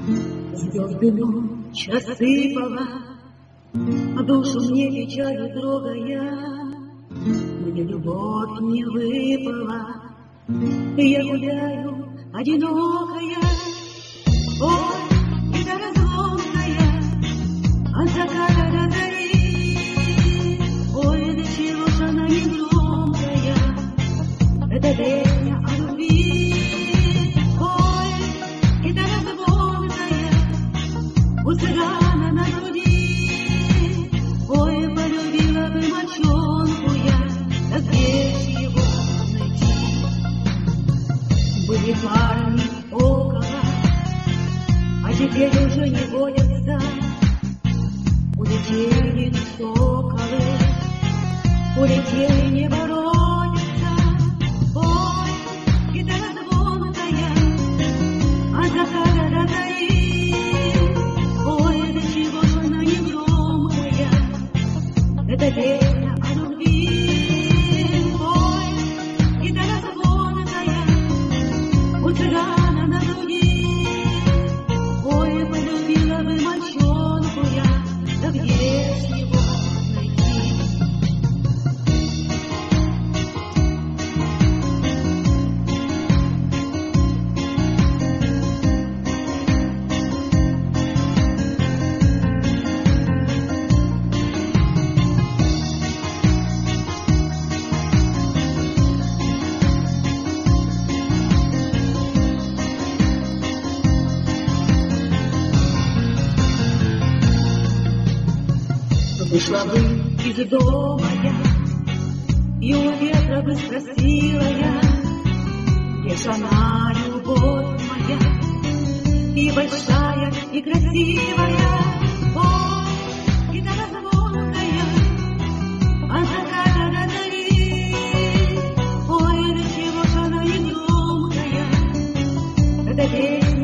Звезды ночь осыпала, душу мне печалью трогая. Мне любовь не выпала, я гуляю одинокая. Ой, гитара звонкая, от заката до зари. Ой, до чего ж она не громкая, это песня о любви. Ой, гитара звонкая, у цыгана на груди. Ой, полюбила бы мальчонку я, да где ж его найти? Были парни около, а теперь уже не водятся. Улетели соколы, улетели, не воротятся. Ой, гитара звонкая, от заката до зари. Ой, до чего ж она не громкая, это песня о любви. Ой, гитара звонкая, у цыгана на груди. Ой, полюбила бы мальчонку я, да где ж его найти? Вышла бы из дома я, и у ветра бы спросила я, где ж она, любовь моя, и большая, и красивая. Ой, гитара звонкая, от заката до зари. Ой, до чего ж она не громкая, это песня